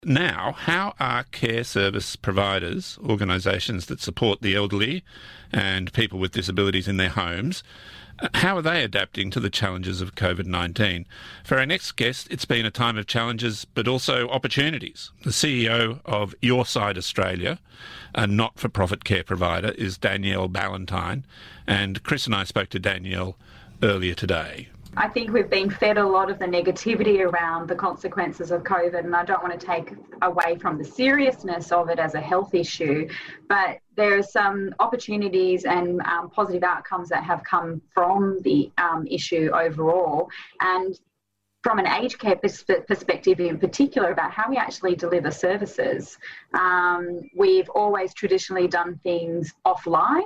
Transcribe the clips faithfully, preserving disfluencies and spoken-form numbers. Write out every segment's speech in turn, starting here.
Now, how are care service providers, organisations that support the elderly and people with disabilities in their homes, how are they adapting to the challenges of COVID nineteen? For our next guest, it's been a time of challenges but also opportunities. The C E O of Your Side Australia, a not-for-profit care provider, is Danielle Ballantyne, and Chris and I spoke to Danielle earlier today. I think we've been fed a lot of the negativity around the consequences of COVID, and I don't want to take away from the seriousness of it as a health issue, but there are some opportunities and um, positive outcomes that have come from the um, issue overall. And from an aged care pers- perspective in particular about how we actually deliver services, um, we've always traditionally done things offline.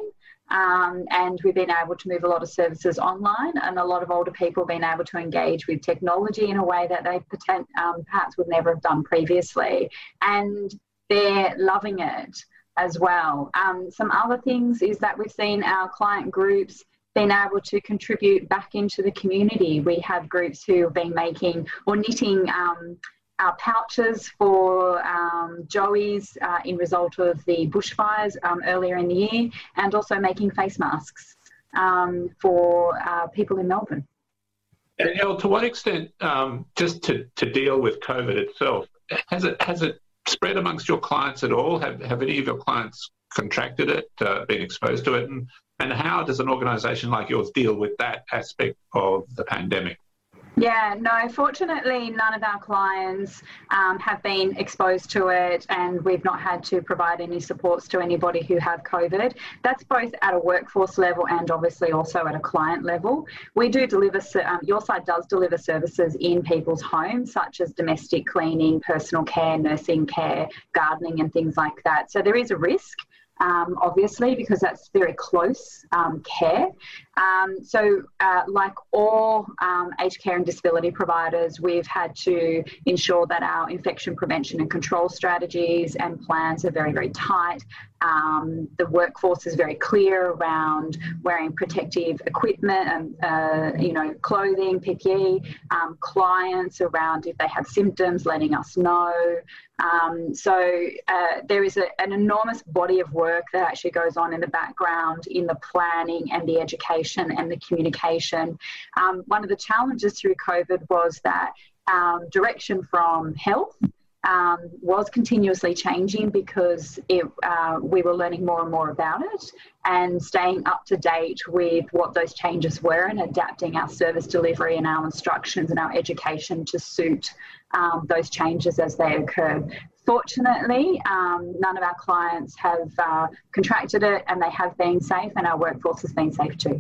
Um, and we've been able to move a lot of services online, and a lot of older people have been able to engage with technology in a way that they potent, um, perhaps would never have done previously. And they're loving it as well. Um, some other things is that we've seen our client groups being able to contribute back into the community. We have groups who have been making or knitting um, our pouches for um, Joey's uh, in result of the bushfires um, earlier in the year, and also making face masks um, for uh, people in Melbourne. Danielle, to what extent, um, just to, to deal with COVID itself, has it has it spread amongst your clients at all? Have have any of your clients contracted it, uh, been exposed to it? And, and how does an organisation like yours deal with that aspect of the pandemic? Yeah, no, fortunately, none of our clients um, have been exposed to it, and we've not had to provide any supports to anybody who have COVID. That's both at a workforce level and obviously also at a client level. We do deliver, um, Your Side does deliver services in people's homes, such as domestic cleaning, personal care, nursing care, gardening and things like that. So there is a risk. Um, obviously, because that's very close um, care. Um, so uh, like all um, aged care and disability providers, we've had to ensure that our infection prevention and control strategies and plans are very, very tight. Um, the workforce is very clear around wearing protective equipment and, uh, you know, clothing, P P E, um, clients around if they have symptoms, letting us know. Um, so uh, there is a, an enormous body of work that actually goes on in the background in the planning and the education and the communication. Um, one of the challenges through COVID was that um, direction from health Um, was continuously changing because it, uh, we were learning more and more about it and staying up to date with what those changes were and adapting our service delivery and our instructions and our education to suit um, those changes as they occurred. Fortunately, um, none of our clients have uh, contracted it, and they have been safe, and our workforce has been safe too.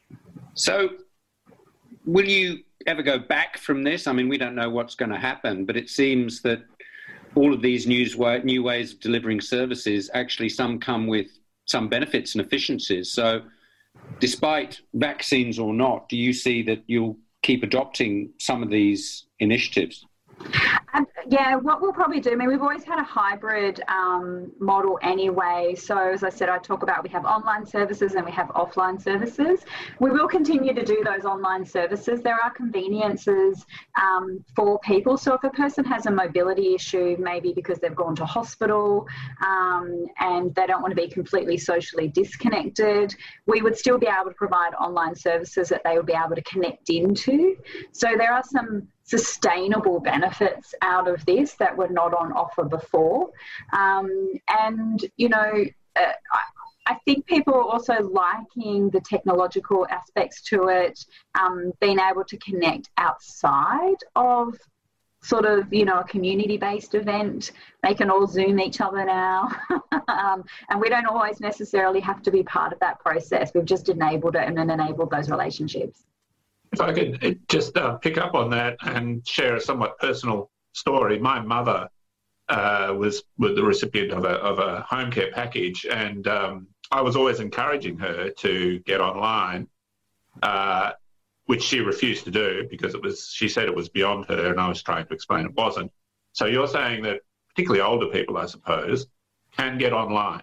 So will you ever go back from this? I mean, we don't know what's going to happen, but it seems that all of these news way, new ways of delivering services, actually some come with some benefits and efficiencies. So despite vaccines or not, do you see that you'll keep adopting some of these initiatives? Um, yeah, what we'll probably do, I mean, we've always had a hybrid um, model anyway. So as I said, I talk about we have online services and we have offline services. We will continue to do those online services. There are conveniences um, for people. So if a person has a mobility issue, maybe because they've gone to hospital um, and they don't want to be completely socially disconnected, we would still be able to provide online services that they would be able to connect into. So there are some sustainable benefits out of this that were not on offer before. Um, and, you know, uh, I, I think people are also liking the technological aspects to it, um, being able to connect outside of sort of, you know, a community-based event. They can all Zoom each other now. um, and we don't always necessarily have to be part of that process. We've just enabled it and then enabled those relationships. If I could just uh, pick up on that and share a somewhat personal story. My mother uh, was, was the recipient of a, of a home care package, and um, I was always encouraging her to get online, uh, which she refused to do because it was. She said it was beyond her, and I was trying to explain it wasn't. So you're saying that particularly older people, I suppose, can get online?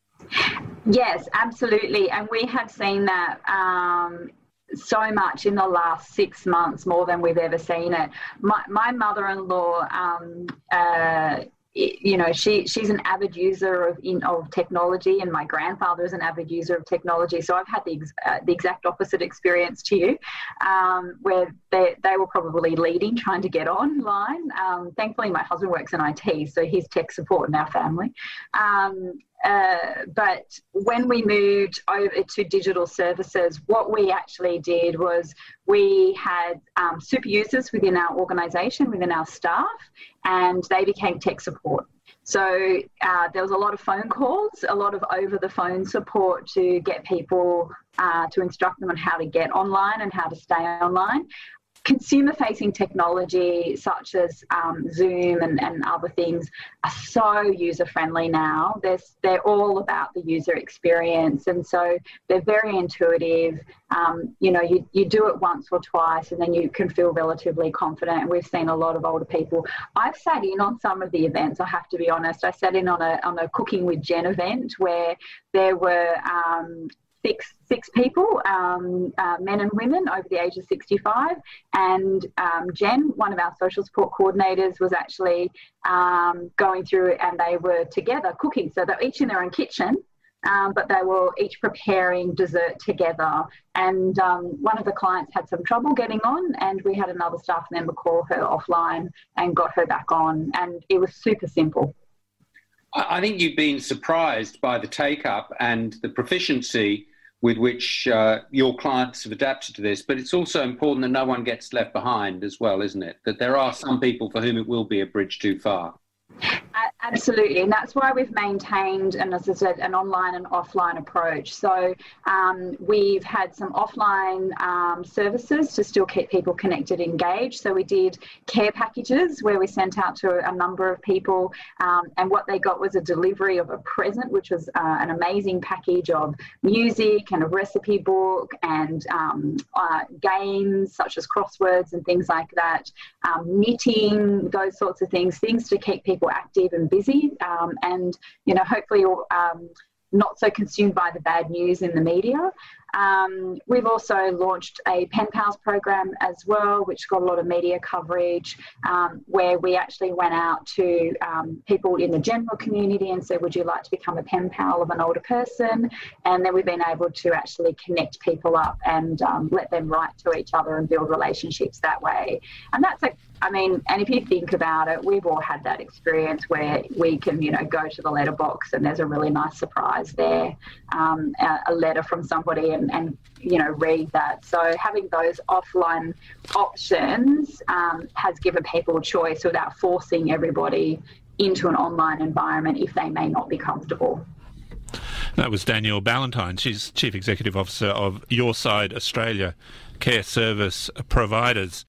Yes, absolutely. And we have seen that um, so much in the last six months, more than we've ever seen it. My, my mother-in-law um, uh, you know, she she's an avid user of in, of technology, and my grandfather is an avid user of technology. So I've had the ex, uh, the exact opposite experience to you, um, where they they were probably leading trying to get online. Um, thankfully, my husband works in I T, so he's tech support in our family. Um, Uh, but when we moved over to digital services, what we actually did was we had um, super users within our organisation, within our staff, and they became tech support. So uh, there was a lot of phone calls, a lot of over-the-phone support to get people, uh, to instruct them on how to get online and how to stay online. Consumer-facing technology such as um, Zoom and, and other things are so user-friendly now. They're, they're all about the user experience, and so they're very intuitive. Um, you know, you, you do it once or twice and then you can feel relatively confident, and we've seen a lot of older people. I've sat in on some of the events, I have to be honest. I sat in on a, on a Cooking with Jen event where there were um, six six people, um, uh, men and women over the age of sixty-five, and um, Jen, one of our social support coordinators, was actually um, going through, and they were together cooking. So they're each in their own kitchen, um, but they were each preparing dessert together. And um, one of the clients had some trouble getting on, and we had another staff member call her offline and got her back on, and it was super simple. I think you've been surprised by the take-up and the proficiency with which uh, your clients have adapted to this, but it's also important that no one gets left behind as well, isn't it? That there are some people for whom it will be a bridge too far. Absolutely, and that's why we've maintained, and as I said, an online and offline approach. So um, we've had some offline um, services to still keep people connected, engaged. So we did care packages where we sent out to a number of people, um, and what they got was a delivery of a present, which was uh, an amazing package of music and a recipe book and um, uh, games such as crosswords and things like that, um, knitting, those sorts of things, things to keep people active and busy, um, and you know, hopefully um, not so consumed by the bad news in the media. Um, we've also launched a Pen Pals program as well, which got a lot of media coverage, um, where we actually went out to um, people in the general community and said, would you like to become a pen pal of an older person? And then we've been able to actually connect people up and um, let them write to each other and build relationships that way. And that's a I mean, and if you think about it, we've all had that experience where we can, you know, go to the letterbox and there's a really nice surprise there, um, a, a letter from somebody, and, and, you know, read that. So having those offline options um, has given people choice without forcing everybody into an online environment if they may not be comfortable. That was Danielle Ballantyne. She's Chief Executive Officer of Your Side Australia, care service providers.